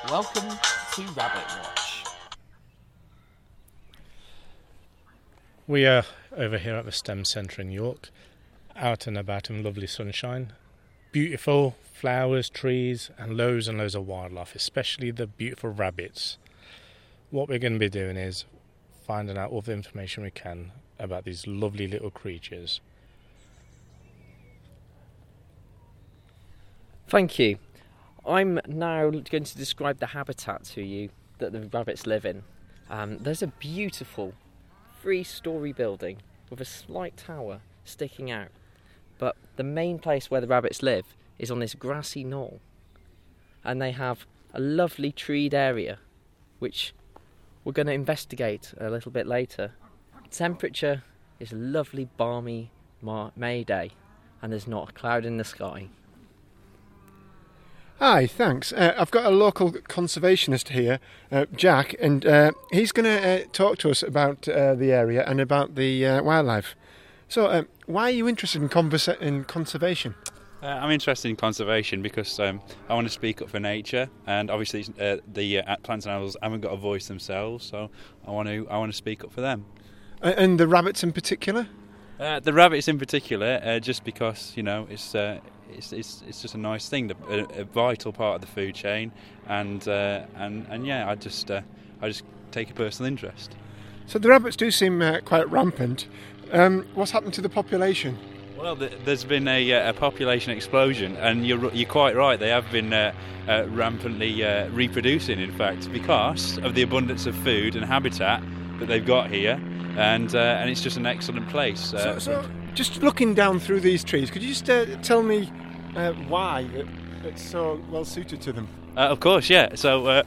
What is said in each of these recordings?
Welcome to Rabbit Watch. We are over here at the STEM Centre in York, out and about in lovely sunshine. Beautiful flowers, trees, and loads of wildlife, especially the beautiful rabbits. What we're going to be doing is finding out all the information we can about these lovely little creatures. Thank you. I'm now going to describe the habitat to you that the rabbits live in. There's a beautiful 3-storey building with a slight tower sticking out. But the main place where the rabbits live is on this grassy knoll. And they have a lovely treed area, which we're going to investigate a little bit later. The temperature is a lovely balmy May day, and there's not a cloud in the sky. Hi, thanks. I've got a local conservationist here, Jack, and he's going to talk to us about the area and about the wildlife. So, why are you interested in conservation? I'm interested in conservation because I want to speak up for nature, and obviously the plants and animals haven't got a voice themselves, so I want to speak up for them. And the rabbits in particular? The rabbits in particular, just because it's just a nice thing, a vital part of the food chain, and yeah, I just take a personal interest. So the rabbits do seem quite rampant. What's happened to the population? Well, there's been a population explosion, and you're quite right. They have been rampantly reproducing, in fact, because of the abundance of food and habitat that they've got here, and it's just an excellent place. So just looking down through these trees, could you just tell me why it's so well suited to them? Of course, yeah. So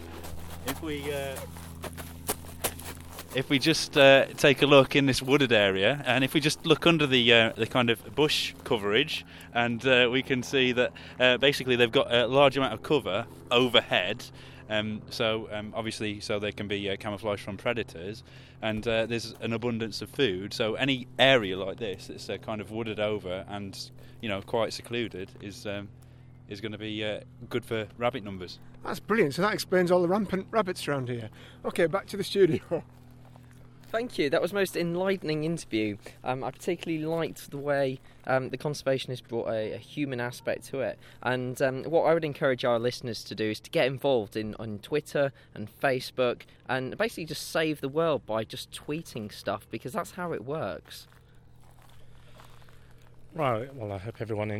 if we just take a look in this wooded area, and if we just look under the kind of bush coverage, and we can see that basically they've got a large amount of cover overhead, obviously so they can be camouflaged from predators, and there's an abundance of food. So any area like this that's kind of wooded over and quite secluded is going to be good for rabbit numbers. That's brilliant. So that explains all the rampant rabbits around here. Okay, back to the studio. Thank you. That was a most enlightening interview. I particularly liked the way the conservationist brought a human aspect to it. And what I would encourage our listeners to do is to get involved on Twitter and Facebook and basically just save the world by just tweeting stuff, because that's how it works. Right, well, I hope everyone